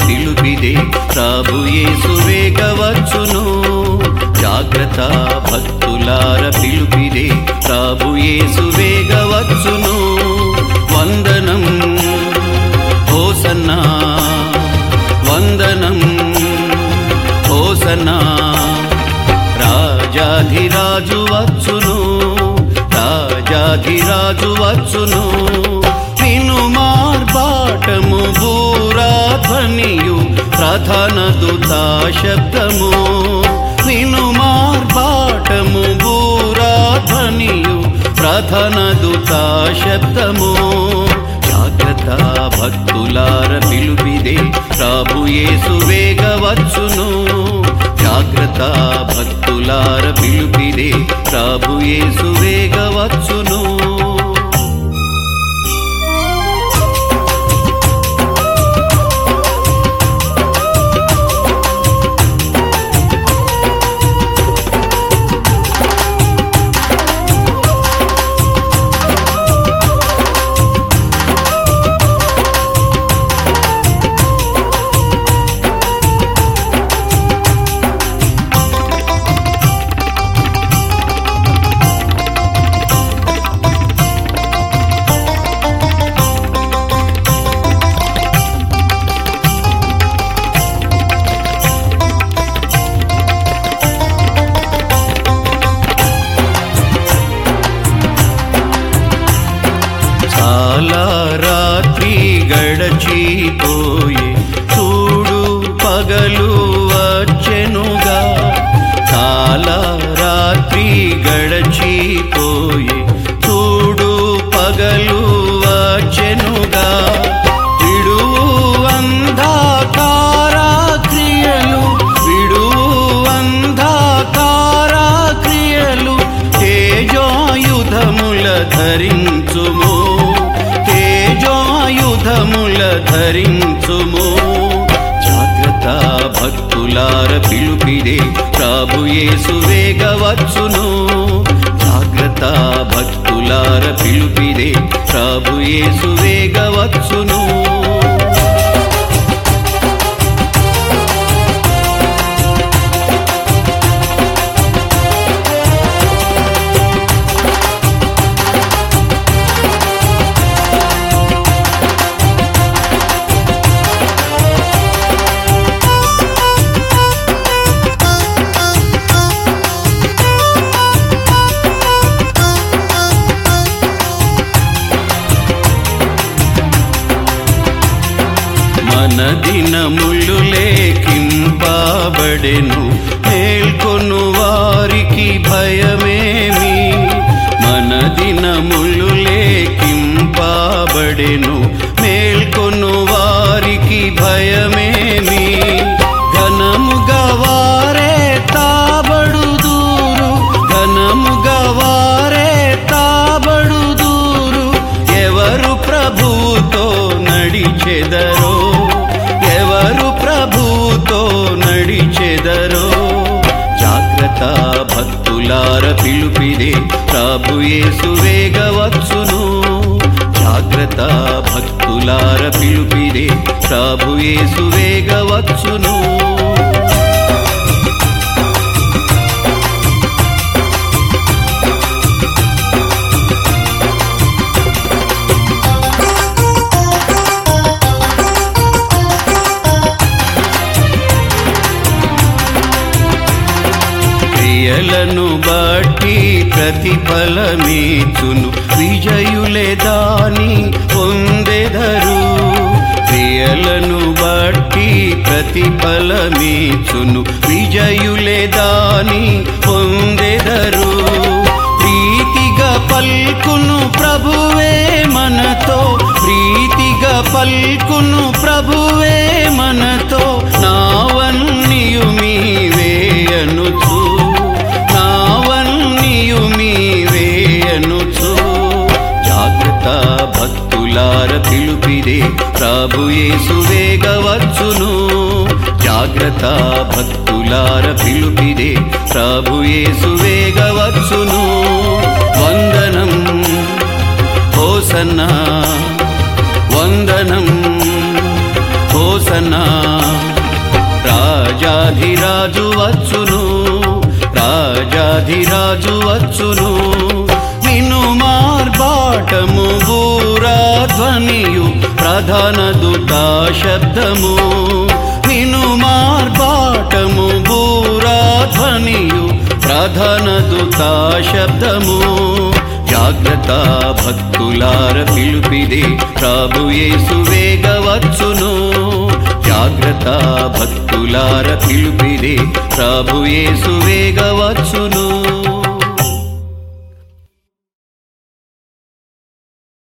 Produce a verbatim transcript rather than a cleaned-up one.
పిలుపిదే ప్రభు యేసు వేగవచ్చును జాగ్రత్త భక్తులార పిలుపిదే ప్రభు యేసు వేగవచ్చును వందనం హోసన్నా వందనం హోసన్నా రాజాధిరాజు వచ్చును రాజాధిరాజు వచ్చును విను మార్బాటము బూరాధ్వనియు ప్రధాన దూతా శబ్దము విను మార్బాటము బూరాధ్వనియు ప్రధాన దూతా శబ్దము జాగ్రత్త భక్తులార పిలుపిదే ప్రభు యేసు వేగవచ్చును జాగ్రత్త భక్తులార పిలుపిదే ప్రభు యేసు వేగవచ్చును చాలా రాత్రి గడచిపోయే చూడు పగలు వచ్చెనుగా చాలా రాత్రి గడచిపోయే చూడు పగలు వచ్చెనుగా విడువు అంధకార క్రియలు విడువు అంధకార క్రియలు తేజోయుధముల ధరించుము తేజోయుధముల ధరించుము జాగ్రత్త భక్తులార పిలుపిదే ప్రభు యేసు వేగవచ్చును జాగ్రత్త భక్తులార పిలుపిదే ప్రభు యేసు వేగవచ్చును మన దినములు లేఖింపబడెను మేల్కొను వారికి భయమేమి మన దినములు లేఖింపబడెను మేల్కొను వారికి భయమేమి ఘనముగా వారే తాబడుదూరు ఘనముగా వారే తాబడుదూరు ఎవరు ప్రభువుతో నడిచెదరో ఎవరు ప్రభువుతో నడిచెదరో జాగ్రత్త భక్తులార పిలుపిదే ప్రభు యేసు వేగవచ్చును జాగ్రత్త భక్తులార పిలుపిదే ప్రభు యేసు వేగవచ్చును క్రియలను బట్టి ప్రతిఫలమీచును విజయులే దాని పొందెదరు క్రియలను బట్టి ప్రతిఫలమీచును విజయులే దాని పొందెదరు ప్రీతిగా పల్కును ప్రభువే మనతో ప్రీతిగా పల్కును ప్రభువే మనతో నావన్నీయు మీవే అనుచు నావన్నీయు మీవే అనుచు జాగ్రత్త భక్తులార పిలుపిదే ప్రభు యేసు వేగవచ్చును జాగ్రత్త భక్తులార పిలుపిదే ప్రభు యేసు వేగవచ్చును వందనం హోసన్నా వందనం హోసన్నా వచ్చును. విను మార్బాటము బూరాధ్వనియు ప్రధాన దూతా శబ్దము. విను మార్బాటము బూరాధ్వనియు ప్రధాన దూతా శబ్దము. జాగ్రత్త భక్తులార పిలుపిదే ప్రభు యేసు వేగవచ్చును. జాగ్రత్త భక్తులార పిలుపిదే ప్రభు యేసు వేగవచ్చును.